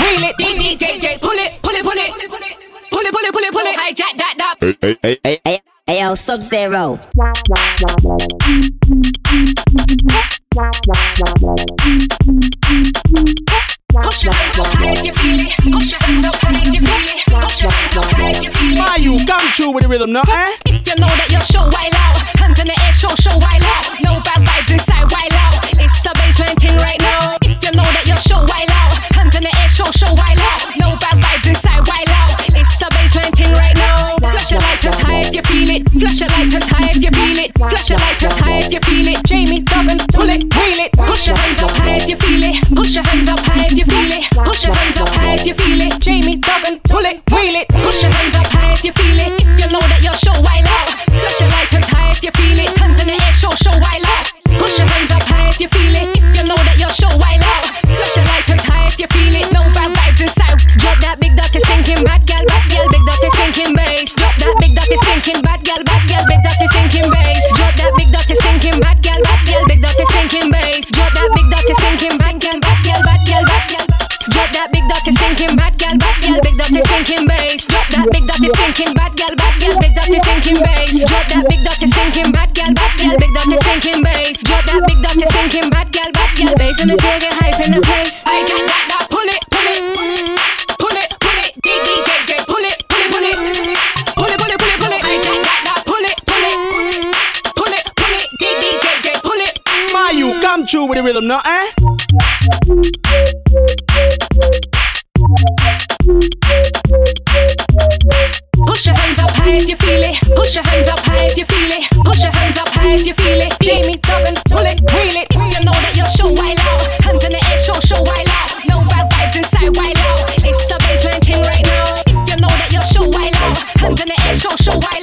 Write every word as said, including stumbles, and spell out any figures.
wheel it. D J J, pull it, pull it, pull it, pull it, pull it, pull it, pull it, pull it. Hijack that, that. Hey, hey, hey, hey, hey, hey, yo, Sub-Zero. Push your hands up high if you feel it. Push your hands up high if you feel it. Push your hands up high if you feel it. Why you come true with the rhythm now, eh? If you know that you're show wild out, hands in the air, show, show wild out. No bad vibes inside, wild out. It's a baseline thing right now. If you know that you're show wild out, hands in the air, show, show wild out. No bad vibes inside, wild out. It's a baseline thing right now. Flash your lighters high if you feel it. Flash your lighters high if you feel it. Flash your lighters high if you feel it. Jamie Duggan, pull it, wheel it. Push your hands up high if you feel it. Push your hands up high if you feel it. Push your hands up high if you feel it. Jamie Duggan, pull it, wheel it. Push your hands up high if you feel it. If you know that you're show wild out, flash your lighters high if you feel it. Hands in the air, show, show wild out. Push your hands up high if you feel it. If you know that you're show wild out, flash your lighters high if you feel it. No bad vibes inside. Drop that big dirty stinking bad gal, bad gal, big dirty stinking bass. Drop that big dirty stinking bad gal, bad gal, big dirty stinking bass. Drop that big dirty stinking bad gal, bad gal, big dirty stinking bass. Drop that big dirty stinking bad gal, bad gal, bad gal, bad gal. Drop that big dirty stinking bad gal, bad gal, big dirty stinking bass. Drop that big dirty stinking bad gal, bad gal, big dirty stinking bass. Drop that big dirty stinking bad gal, bad gal, big dirty stinking bass. Drop that big dirty stinking bad gal, bad gal, bass in the city, get hype in the place. I got that, that, pull it, pull it, pull it, pull it, D D J J, pull it, pull it, pull it, pull it, pull it, pull it, pull it. I got that, that, pull it, pull it, pull it, pull it, D D J J, pull it. Why you come true with the rhythm now, eh? Push your hands up high if you feel it. Push your hands up high if you feel it. Push your hands up high if you feel it. Jamie Duggan, pull it, wheel it. If you know that you're show wild out, hands in the air, show, show wild out. No bad vibes inside, wild out. It's a baseline thing right now. If you know that you're show wild out, hands in the air, show, show wild out.